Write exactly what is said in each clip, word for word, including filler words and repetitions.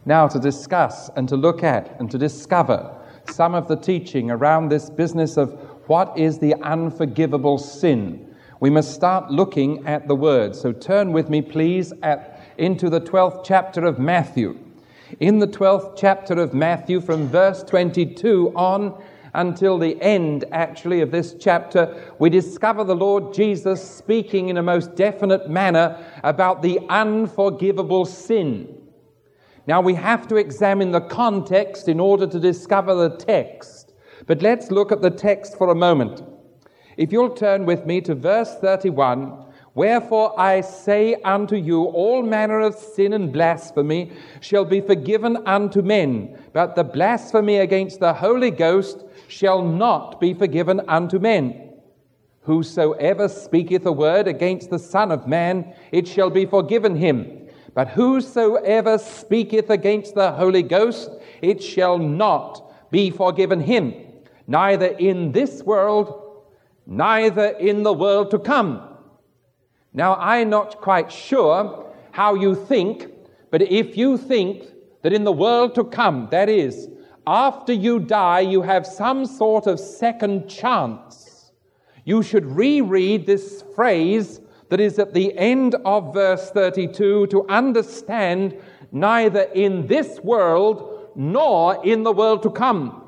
now to discuss and to look at and to discover some of the teaching around this business of what is the unforgivable sin. We must start looking at the Word. So turn with me, please, at, into the twelfth chapter of Matthew. In the twelfth chapter of Matthew, from verse twenty-two on until the end, actually, of this chapter, we discover the Lord Jesus speaking in a most definite manner about the unforgivable sin. Now, we have to examine the context in order to discover the text. But let's look at the text for a moment. If you'll turn with me to verse thirty-one, "Wherefore I say unto you, all manner of sin and blasphemy shall be forgiven unto men, but the blasphemy against the Holy Ghost shall not be forgiven unto men. Whosoever speaketh a word against the Son of Man, it shall be forgiven him. But whosoever speaketh against the Holy Ghost, it shall not be forgiven him, neither in this world, neither in the world to come." Now, I'm not quite sure how you think, but if you think that in the world to come, that is, after you die, you have some sort of second chance, you should reread this phrase that is at the end of verse thirty-two to understand neither in this world nor in the world to come.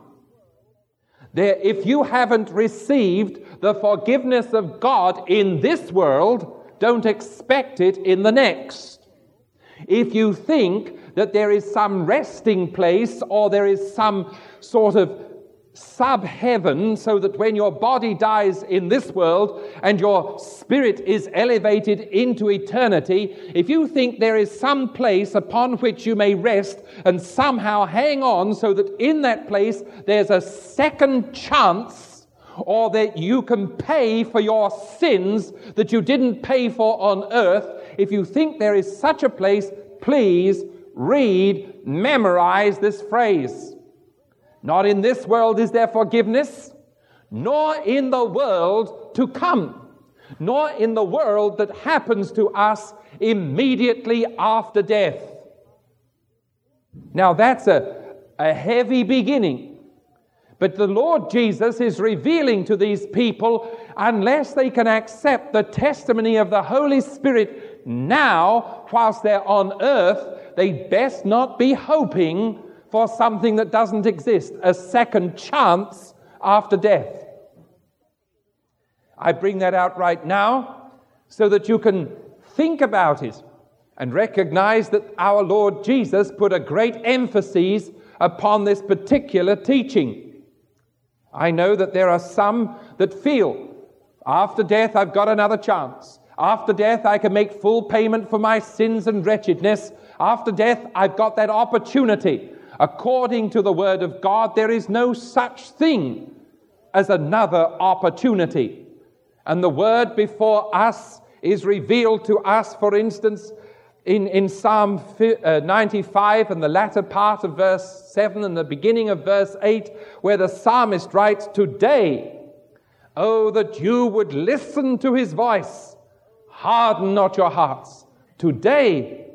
There, if you haven't received the forgiveness of God in this world, don't expect it in the next. If you think that there is some resting place or there is some sort of sub-heaven so that when your body dies in this world and your spirit is elevated into eternity, if you think there is some place upon which you may rest and somehow hang on so that in that place there's a second chance, or that you can pay for your sins that you didn't pay for on earth, if you think there is such a place, please read, memorize this phrase. Not in this world is there forgiveness, nor in the world to come, nor in the world that happens to us immediately after death. Now that's a, a heavy beginning. But the Lord Jesus is revealing to these people, unless they can accept the testimony of the Holy Spirit now, whilst they're on earth, they best not be hoping for something that doesn't exist, a second chance after death. I bring that out right now so that you can think about it and recognize that our Lord Jesus put a great emphasis upon this particular teaching. I know that there are some that feel, after death I've got another chance. After death I can make full payment for my sins and wretchedness. After death I've got that opportunity. According to the Word of God, there is no such thing as another opportunity. And the Word before us is revealed to us, for instance, in, in Psalm ninety-five and the latter part of verse seven and the beginning of verse eight, where the psalmist writes, "Today, oh, that you would listen to his voice, harden not your hearts." Today.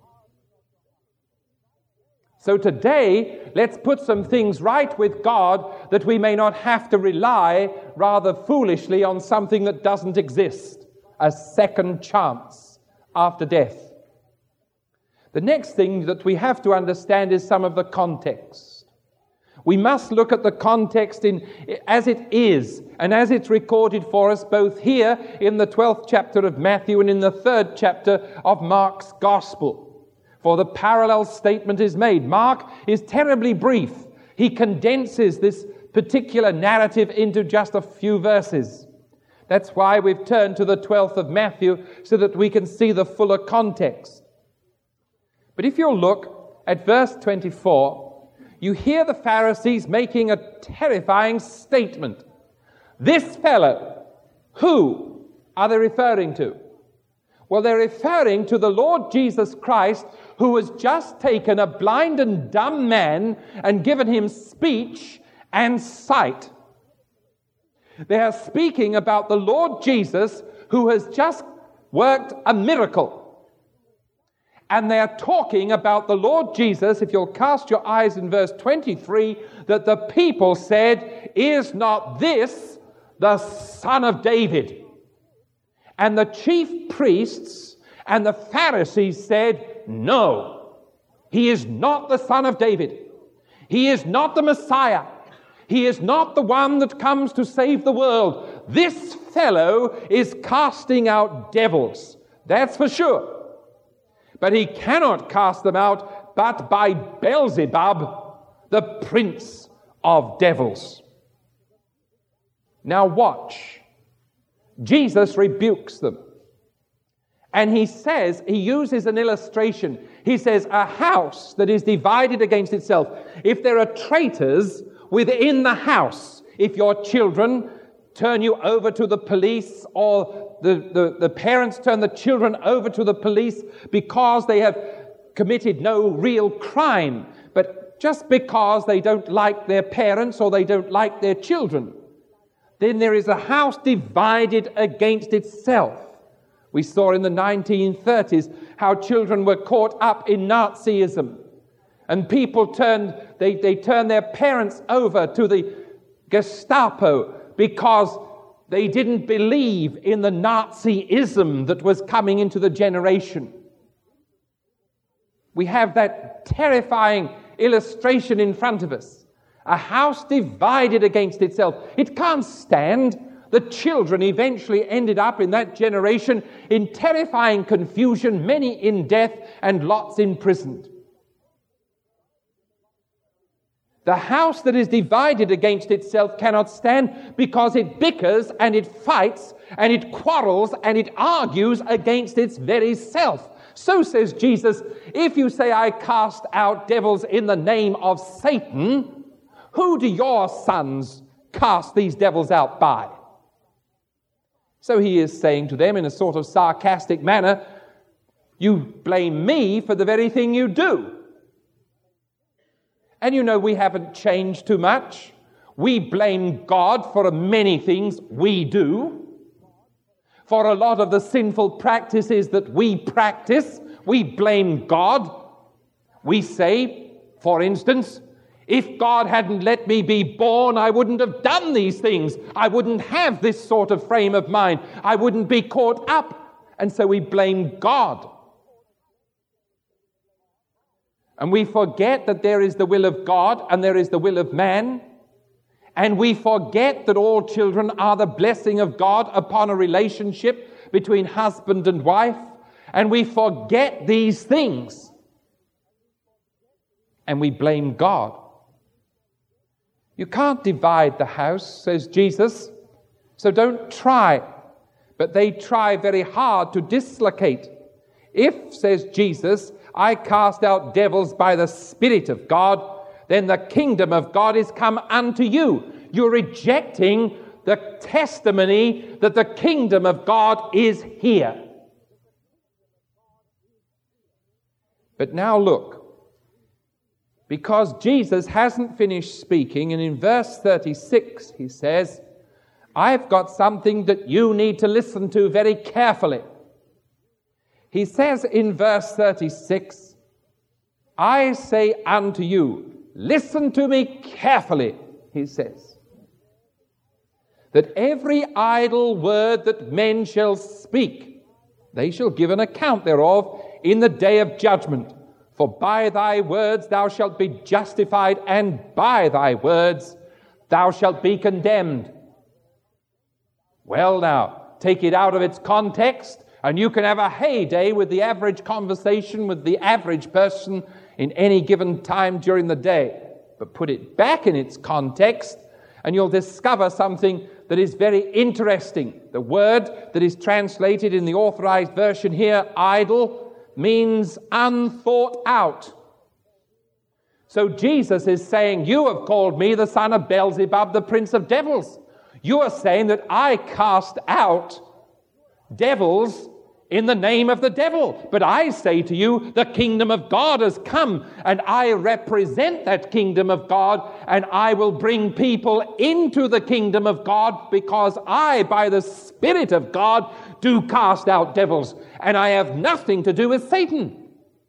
So today, let's put some things right with God that we may not have to rely rather foolishly on something that doesn't exist, a second chance after death. The next thing that we have to understand is some of the context. We must look at the context in as it is and as it's recorded for us both here in the twelfth chapter of Matthew and in the third chapter of Mark's Gospel. For the parallel statement is made. Mark is terribly brief. He condenses this particular narrative into just a few verses. That's why we've turned to the twelfth of Matthew so that we can see the fuller context. But if you'll look at verse twenty-four, you hear the Pharisees making a terrifying statement. This fellow, who are they referring to? Well, they're referring to the Lord Jesus Christ, who has just taken a blind and dumb man and given him speech and sight. They are speaking about the Lord Jesus, who has just worked a miracle. And they're talking about the Lord Jesus, if you'll cast your eyes in verse twenty-three, that the people said, "Is not this the Son of David?" And the chief priests and the Pharisees said, "No, he is not the Son of David. He is not the Messiah. He is not the one that comes to save the world. This fellow is casting out devils. That's for sure. But he cannot cast them out but by Beelzebub, the prince of devils." Now watch. Jesus rebukes them. And he says, he uses an illustration. He says, a house that is divided against itself. If there are traitors within the house, if your children turn you over to the police, or the, the, the parents turn the children over to the police because they have committed no real crime, but just because they don't like their parents or they don't like their children, then there is a house divided against itself. We saw in the nineteen thirties how children were caught up in Nazism, and people turned, they, they turned their parents over to the Gestapo because they didn't believe in the Nazism that was coming into the generation. We have that terrifying illustration in front of us. A house divided against itself. It can't stand. The children eventually ended up in that generation in terrifying confusion, many in death and lots imprisoned. The house that is divided against itself cannot stand because it bickers and it fights and it quarrels and it argues against its very self. So says Jesus, if you say, "I cast out devils in the name of Satan," who do your sons cast these devils out by? So he is saying to them in a sort of sarcastic manner, you blame me for the very thing you do. And you know, we haven't changed too much. We blame God for many things we do. For a lot of the sinful practices that we practice, we blame God. We say, for instance, if God hadn't let me be born, I wouldn't have done these things. I wouldn't have this sort of frame of mind. I wouldn't be caught up. And so we blame God. And we forget that there is the will of God and there is the will of man. And we forget that all children are the blessing of God upon a relationship between husband and wife. And we forget these things. And we blame God. You can't divide the house, says Jesus, so don't try. But they try very hard to dislocate. If, says Jesus, I cast out devils by the Spirit of God, then the kingdom of God is come unto you. You're rejecting the testimony that the kingdom of God is here. But now look. Because Jesus hasn't finished speaking, and in verse thirty-six he says, I've got something that you need to listen to very carefully. He says in verse thirty-six, I say unto you, listen to me carefully, he says, that every idle word that men shall speak, they shall give an account thereof in the day of judgment. For by thy words thou shalt be justified, and by thy words thou shalt be condemned. Well now, take it out of its context, and you can have a heyday with the average conversation with the average person in any given time during the day. But put it back in its context, and you'll discover something that is very interesting. The word that is translated in the Authorized Version here, idle, means unthought out. So Jesus is saying, you have called me the son of Beelzebub, the prince of devils. You are saying that I cast out devils in the name of the devil. But I say to you, the kingdom of God has come, and I represent that kingdom of God, and I will bring people into the kingdom of God, because I, by the Spirit of God, do cast out devils, and I have nothing to do with Satan.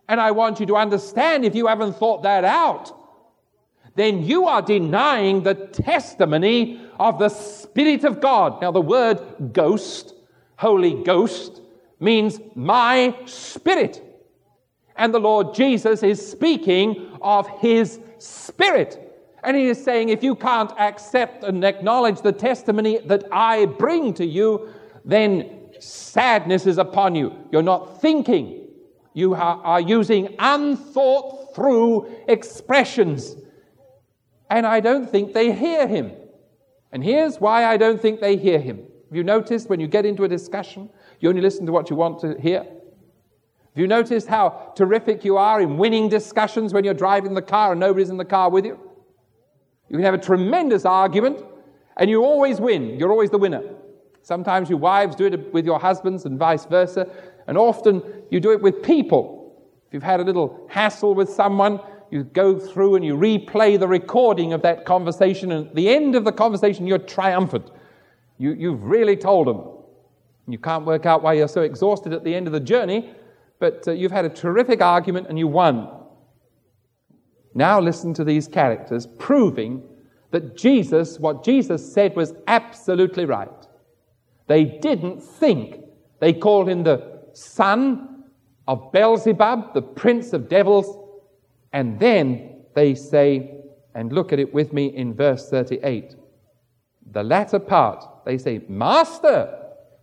And I want you to understand, if you haven't thought that out, then you are denying the testimony of the Spirit of God. Now, the word ghost, Holy Ghost, means my spirit. And the Lord Jesus is speaking of his Spirit. And he is saying, if you can't accept and acknowledge the testimony that I bring to you, then sadness is upon you. You're not thinking. You are using unthought through expressions. And I don't think they hear him. And here's why I don't think they hear him. Have you noticed when you get into a discussion, you only listen to what you want to hear? Have you noticed how terrific you are in winning discussions when you're driving the car and nobody's in the car with you? You can have a tremendous argument and you always win. You're always the winner. Sometimes you wives do it with your husbands and vice versa. And often you do it with people. If you've had a little hassle with someone, you go through and you replay the recording of that conversation. And at the end of the conversation, you're triumphant. You, you've really told them. You can't work out why you're so exhausted at the end of the journey, but uh, you've had a terrific argument and you won. Now listen to these characters proving that Jesus, what Jesus said was absolutely right. They didn't think. They called him the son of Beelzebub, the prince of devils. And then they say, and look at it with me in verse thirty-eight. The latter part, they say, Master,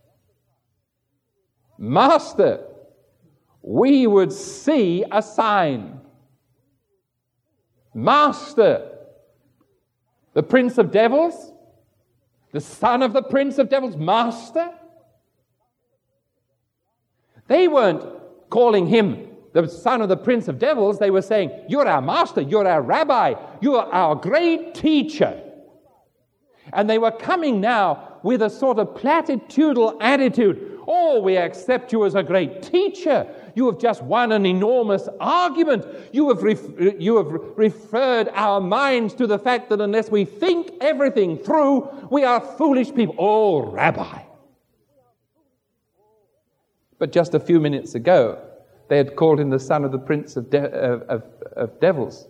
Master, we would see a sign. Master, the prince of devils, the son of the prince of devils, Master. They weren't calling him the son of the prince of devils. They were saying, you're our master, you're our rabbi, you're our great teacher. And they were coming now with a sort of platitudinal attitude. Oh, we accept you as a great teacher. You have just won an enormous argument. You have, ref- you have referred our minds to the fact that unless we think everything through, we are foolish people. Oh, Rabbi. But just a few minutes ago, they had called him the son of the prince of, de- of, of, of devils.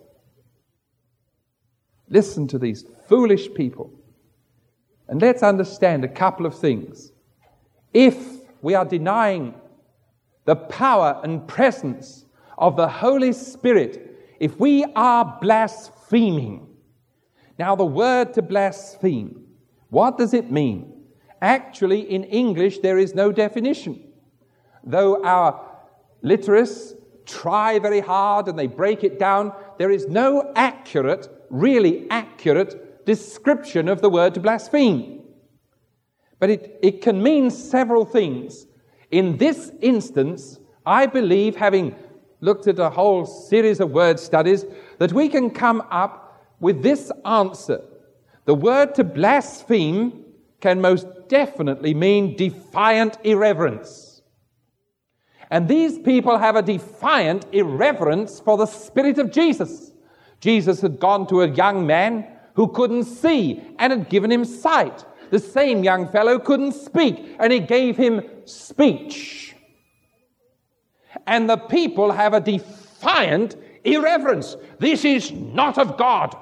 Listen to these foolish people. And let's understand a couple of things. If we are denying the power and presence of the Holy Spirit, if we are blaspheming. Now, the word to blaspheme, what does it mean? Actually, in English, there is no definition. Though our literates try very hard and they break it down, there is no accurate, really accurate description of the word to blaspheme. But it, it can mean several things. In this instance, I believe, having looked at a whole series of word studies, that we can come up with this answer. The word to blaspheme can most definitely mean defiant irreverence. And these people have a defiant irreverence for the Spirit of Jesus. Jesus had gone to a young man who couldn't see and had given him sight. The same young fellow couldn't speak, and he gave him speech. And the people have a defiant irreverence. This is not of God.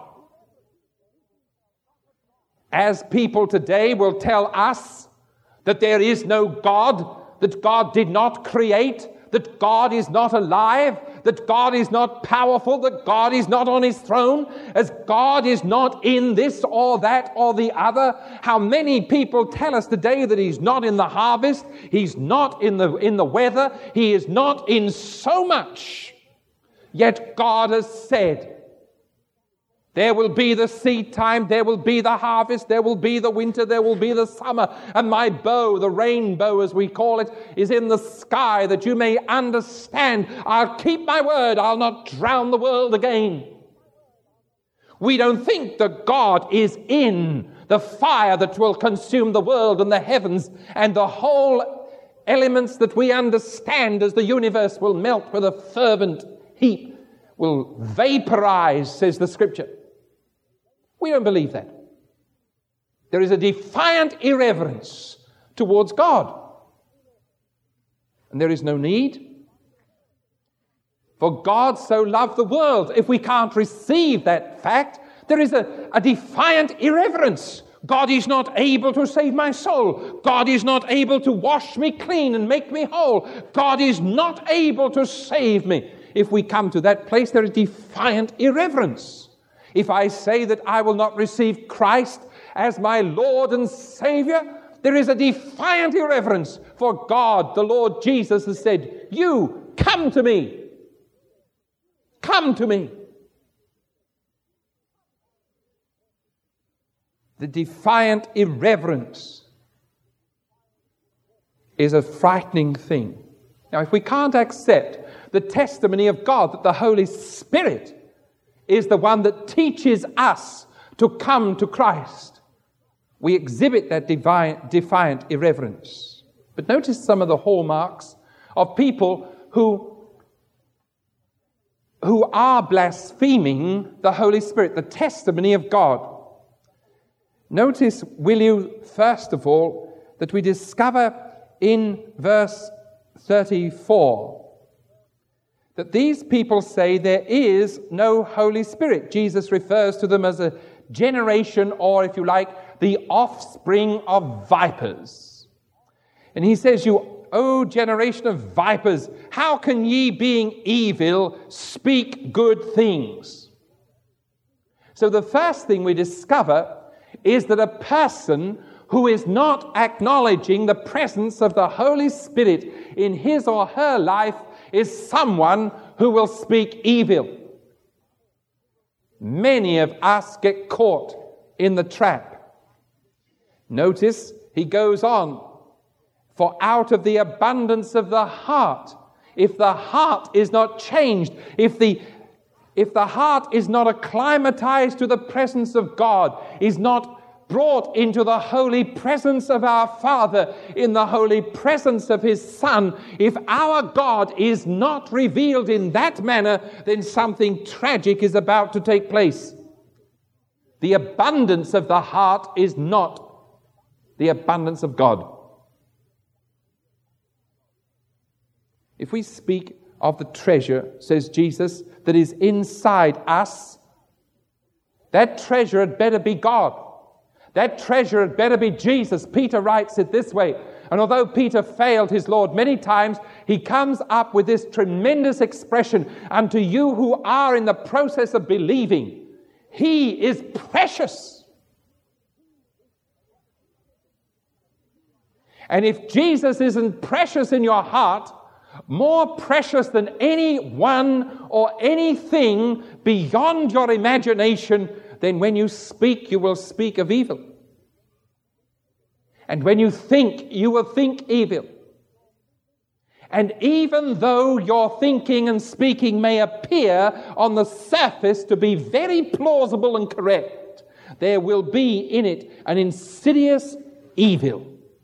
As people today will tell us that there is no God, that God did not create, that God is not alive, that God is not powerful, that God is not on his throne, as God is not in this or that or the other. How many people tell us today that he's not in the harvest, he's not in the, in the weather, he is not in so much. Yet God has said, there will be the seed time, there will be the harvest, there will be the winter, there will be the summer. And my bow, the rainbow as we call it, is in the sky, that you may understand. I'll keep my word, I'll not drown the world again. We don't think that God is in the fire that will consume the world and the heavens and the whole elements that we understand as the universe will melt with a fervent heat, will vaporize, says the Scripture. We don't believe that. There is a defiant irreverence towards God. And there is no need For God so loved the world. If we can't receive that fact, there is a, a defiant irreverence. God is not able to save my soul. God is not able to wash me clean and make me whole. God is not able to save me. If we come to that place, there is defiant irreverence. If I say that I will not receive Christ as my Lord and Savior, there is a defiant irreverence. For God, the Lord Jesus, has said, you come to me. Come to me. The defiant irreverence is a frightening thing. Now, if we can't accept the testimony of God that the Holy Spirit is the one that teaches us to come to Christ, we exhibit that defiant, defiant irreverence. But notice some of the hallmarks of people who, who are blaspheming the Holy Spirit, the testimony of God. Notice, will you, first of all, that we discover in verse thirty-four that these people say there is no Holy Spirit. Jesus refers to them as a generation, or if you like, the offspring of vipers. And he says, you, O generation of vipers, how can ye, being evil, speak good things? So the first thing we discover is that a person who is not acknowledging the presence of the Holy Spirit in his or her life is someone who will speak evil. Many of us get caught in the trap. Notice he goes on, for out of the abundance of the heart, if the heart is not changed, if the If the heart is not acclimatized to the presence of God, is not brought into the holy presence of our Father, in the holy presence of His Son, if our God is not revealed in that manner, then something tragic is about to take place. The abundance of the heart is not the abundance of God. If we speak of the treasure, says Jesus, that is inside us, that treasure had better be God. That treasure had better be Jesus. Peter writes it this way, and although Peter failed his Lord many times, he comes up with this tremendous expression, unto you who are in the process of believing, He is precious. And if Jesus isn't precious in your heart, more precious than anyone or anything beyond your imagination, then when you speak, you will speak of evil. And when you think, you will think evil. And even though your thinking and speaking may appear on the surface to be very plausible and correct, there will be in it an insidious evil.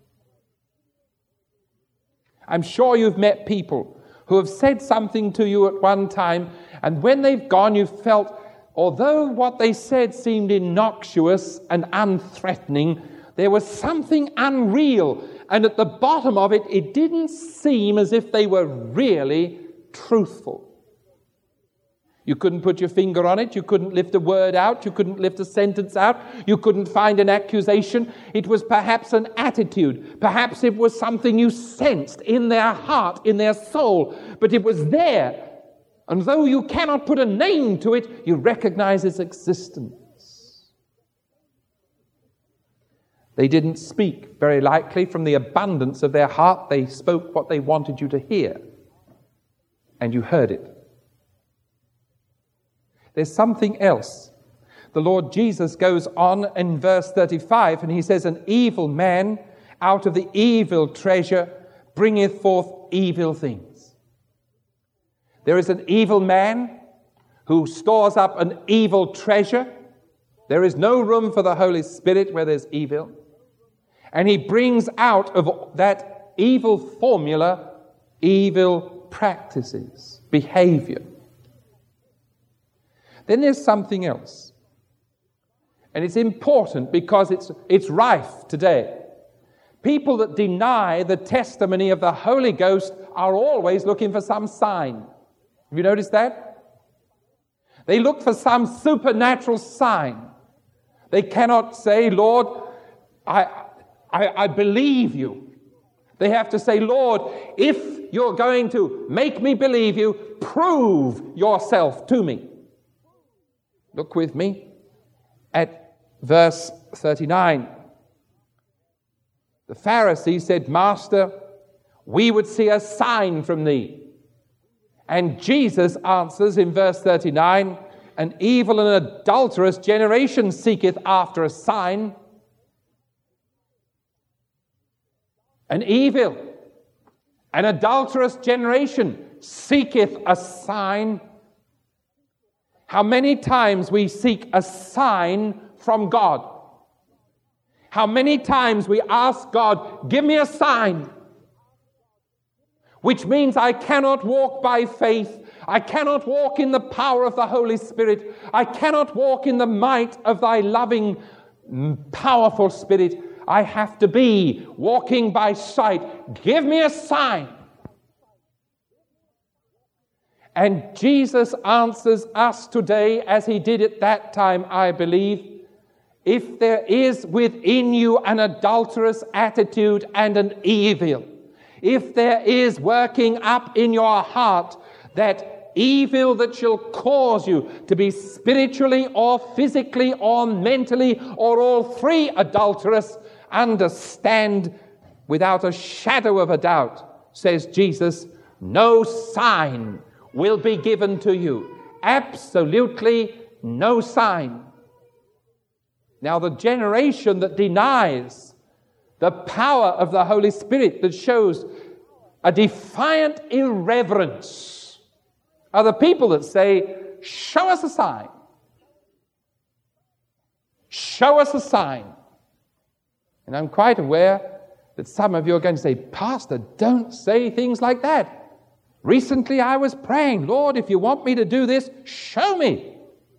I'm sure you've met people who have said something to you at one time, and when they've gone, you've felt, although what they said seemed innocuous and unthreatening, there was something unreal, and at the bottom of it, it didn't seem as if they were really truthful. You couldn't put your finger on it. You couldn't lift a word out. You couldn't lift a sentence out. You couldn't find an accusation. It was perhaps an attitude. Perhaps it was something you sensed in their heart, in their soul. But it was there. And though you cannot put a name to it, you recognize its existence. They didn't speak, very likely, from the abundance of their heart. They spoke what they wanted you to hear. And you heard it. There's something else. The Lord Jesus goes on in verse thirty-five, and he says, an evil man out of the evil treasure bringeth forth evil things. There is an evil man who stores up an evil treasure. There is no room for the Holy Spirit where there's evil. And he brings out of that evil formula evil practices, behavior. Then there's something else. And it's important because it's, it's rife today. People that deny the testimony of the Holy Ghost are always looking for some sign. Have you noticed that? They look for some supernatural sign. They cannot say, Lord, I, I, I believe you. They have to say, Lord, if you're going to make me believe you, prove yourself to me. Look with me at verse thirty-nine. The Pharisee said, Master, we would see a sign from thee. And Jesus answers in verse thirty-nine, an evil and adulterous generation seeketh after a sign. An evil and adulterous generation seeketh a sign. How many times we seek a sign from God. How many times we ask God, give me a sign. Which means I cannot walk by faith. I cannot walk in the power of the Holy Spirit. I cannot walk in the might of thy loving, powerful Spirit. I have to be walking by sight. Give me a sign. And Jesus answers us today as he did at that time, I believe. If there is within you an adulterous attitude and an evil, if there is working up in your heart that evil that shall cause you to be spiritually or physically or mentally or all three adulterous, understand without a shadow of a doubt, says Jesus, no sign will be given to you. Absolutely no sign. Now, the generation that denies the power of the Holy Spirit, that shows a defiant irreverence, are the people that say, show us a sign. Show us a sign. And I'm quite aware that some of you are going to say, Pastor, don't say things like that. Recently I was praying, Lord, if you want me to do this, show me.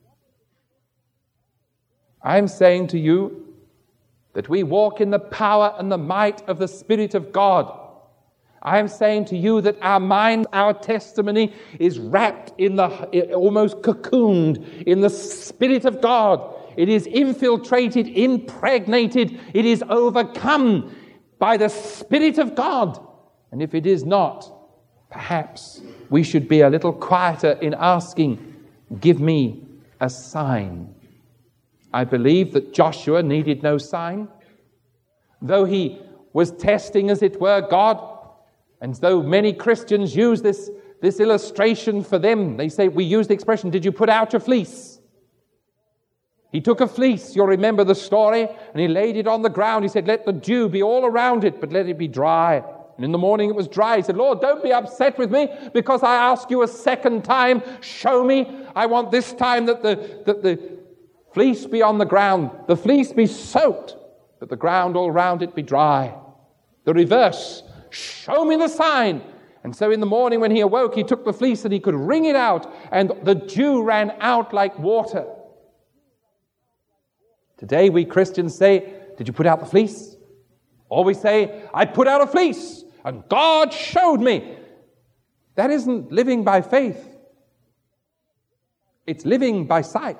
I'm saying to you that we walk in the power and the might of the Spirit of God. I am saying to you that our mind, our testimony is wrapped in the, almost cocooned in the Spirit of God. It is infiltrated, impregnated, it is overcome by the Spirit of God. And if it is not, perhaps we should be a little quieter in asking, give me a sign. I believe that Joshua needed no sign. Though he was testing, as it were, God, and though many Christians use this, this illustration for them, they say, we use the expression, did you put out your fleece? He took a fleece, you'll remember the story, and he laid it on the ground. He said, let the dew be all around it, but let it be dry. And in the morning it was dry. He said, Lord, don't be upset with me because I ask you a second time, show me. I want this time that the, that the fleece be on the ground, the fleece be soaked, but the ground all round it be dry. The reverse, show me the sign. And so in the morning when he awoke, he took the fleece and he could wring it out, and the dew ran out like water. Today we Christians say, did you put out the fleece? Or we say, I put out a fleece and God showed me. That isn't living by faith. It's living by sight.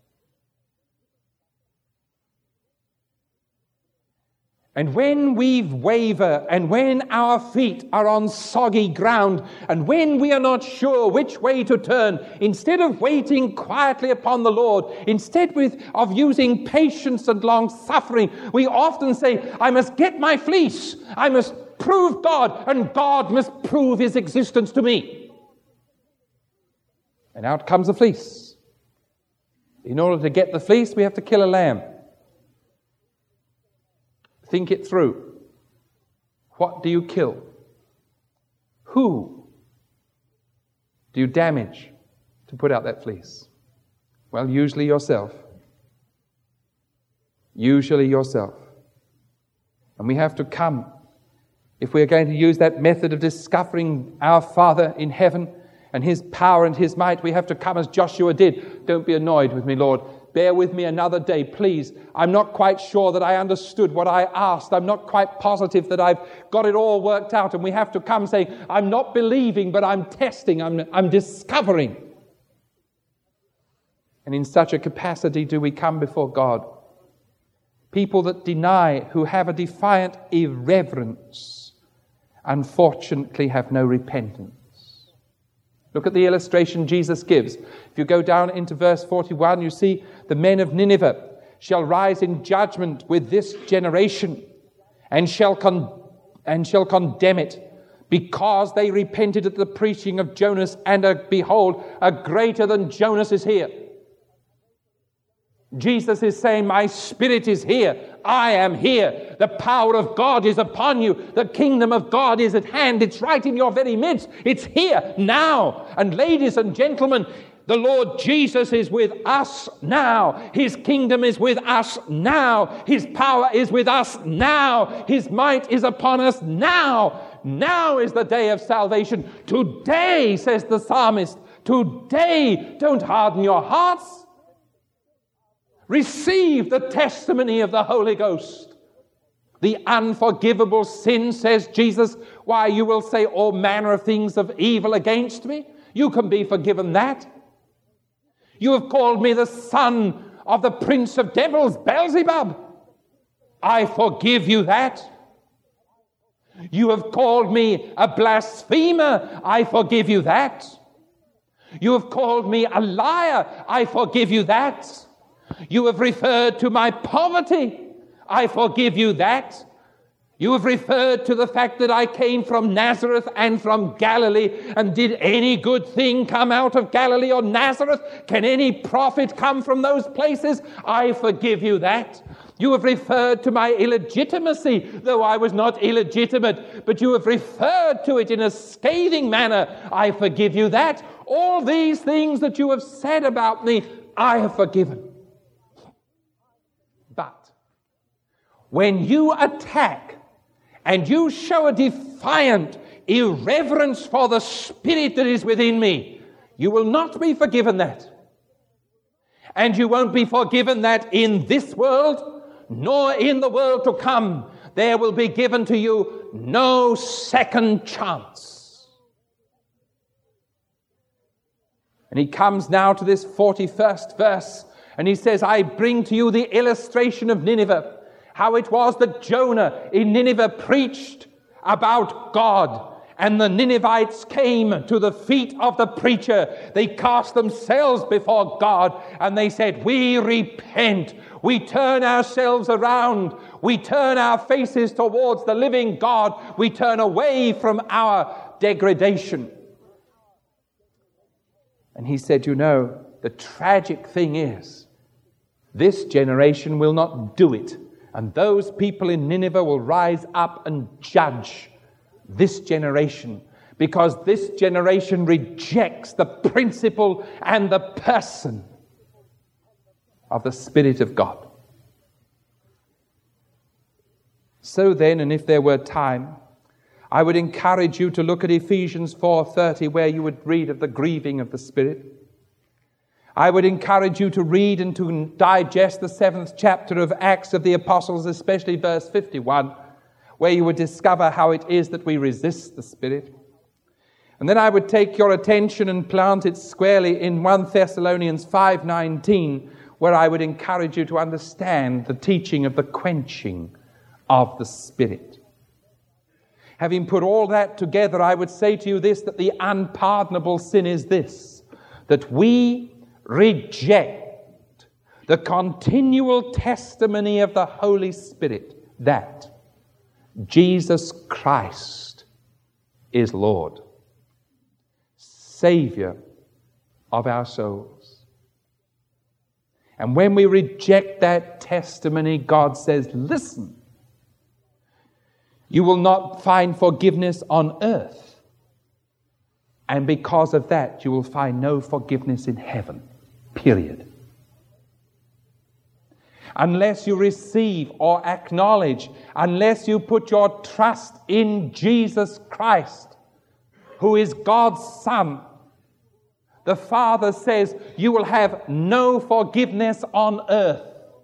And when we waver, and when our feet are on soggy ground, and when we are not sure which way to turn, instead of waiting quietly upon the Lord, instead with, of using patience and long-suffering, we often say, I must get my fleece, I must prove God, and God must prove his existence to me. And out comes the fleece. In order to get the fleece, we have to kill a lamb. Think it through. What do you kill? Who do you damage to put out that fleece? Well, usually yourself. Usually yourself. And we have to come. If we are going to use that method of discovering our Father in heaven and his power and his might, we have to come as Joshua did. Don't be annoyed with me, Lord. bear with me another day, please. I'm not quite sure that I understood what I asked. I'm not quite positive that I've got it all worked out. And we have to come saying, I'm not believing, but I'm testing, I'm, I'm discovering. And in such a capacity do we come before God. People that deny, who have a defiant irreverence, unfortunately have no repentance. Look at the illustration Jesus gives. If you go down into verse forty-one, you see the men of Nineveh shall rise in judgment with this generation and shall con- and shall condemn it, because they repented at the preaching of Jonas, and uh, behold, a greater than Jonas is here. Jesus is saying, my Spirit is here. I am here. The power of God is upon you. The kingdom of God is at hand. It's right in your very midst. It's here now. And ladies and gentlemen, the Lord Jesus is with us now. His kingdom is with us now. His power is with us now. His might is upon us now. Now is the day of salvation. Today, says the psalmist, today, don't harden your hearts. Receive the testimony of the Holy Ghost. The unforgivable sin, says Jesus, why, you will say all manner of things of evil against me. You can be forgiven that. You have called me the son of the prince of devils, Beelzebub. I forgive you that. You have called me a blasphemer. I forgive you that. You have called me a liar. I forgive you that. You have referred to my poverty. I forgive you that. You have referred to the fact that I came from Nazareth and from Galilee. And did any good thing come out of Galilee or Nazareth? Can any prophet come from those places? I forgive you that. You have referred to my illegitimacy, though I was not illegitimate, but you have referred to it in a scathing manner. I forgive you that. All these things that you have said about me, I have forgiven. But when you attack and you show a defiant irreverence for the Spirit that is within me, you will not be forgiven that. And you won't be forgiven that in this world, nor in the world to come. There will be given to you no second chance. And he comes now to this forty-first verse, and he says, I bring to you the illustration of Nineveh, how it was that Jonah in Nineveh preached about God, and the Ninevites came to the feet of the preacher. They cast themselves before God, and they said, we repent. We turn ourselves around. We turn our faces towards the living God. We turn away from our degradation. And he said, you know, the tragic thing is, this generation will not do it. And those people in Nineveh will rise up and judge this generation, because this generation rejects the principle and the person of the Spirit of God. So then, and if there were time, I would encourage you to look at Ephesians four thirty, where you would read of the grieving of the Spirit. I would encourage you to read and to digest the seventh chapter of Acts of the Apostles, especially verse fifty-one, where you would discover how it is that we resist the Spirit. And then I would take your attention and plant it squarely in First Thessalonians five nineteen, where I would encourage you to understand the teaching of the quenching of the Spirit. Having put all that together, I would say to you this, that the unpardonable sin is this, that we reject the continual testimony of the Holy Spirit that Jesus Christ is Lord, Savior of our souls. And when we reject that testimony, God says, listen, you will not find forgiveness on earth. And because of that, you will find no forgiveness in heaven. Period. Unless you receive or acknowledge, unless you put your trust in Jesus Christ, who is God's Son, the Father says you will have no forgiveness on earth.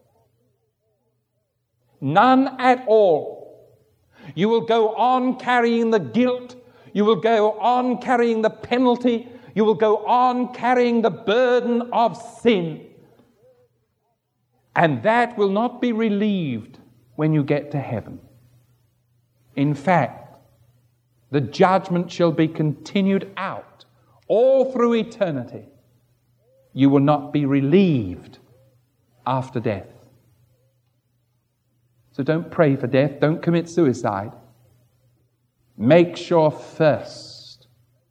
None at all. You will go on carrying the guilt. You will go on carrying the penalty. You will go on carrying the burden of sin. And that will not be relieved when you get to heaven. In fact, the judgment shall be continued out all through eternity. You will not be relieved after death. So don't pray for death. Don't commit suicide. Make sure first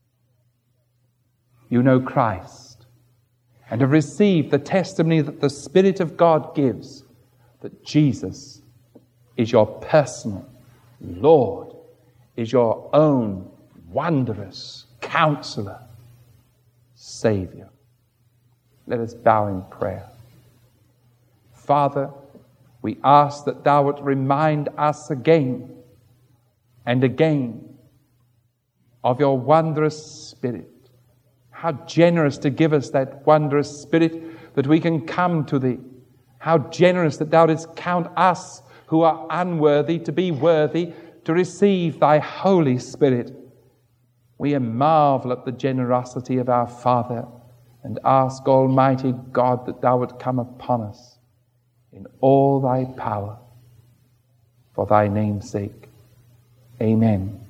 you know Christ and have received the testimony that the Spirit of God gives, that Jesus is your personal Lord, is your own wondrous Counselor, Savior. Let us bow in prayer. Father, we ask that Thou would remind us again and again of your wondrous Spirit. How generous to give us that wondrous Spirit that we can come to Thee. How generous that Thou didst count us who are unworthy to be worthy to receive Thy Holy Spirit. We marvel at the generosity of our Father and ask, Almighty God, that Thou would come upon us in all Thy power, for Thy name's sake. Amen.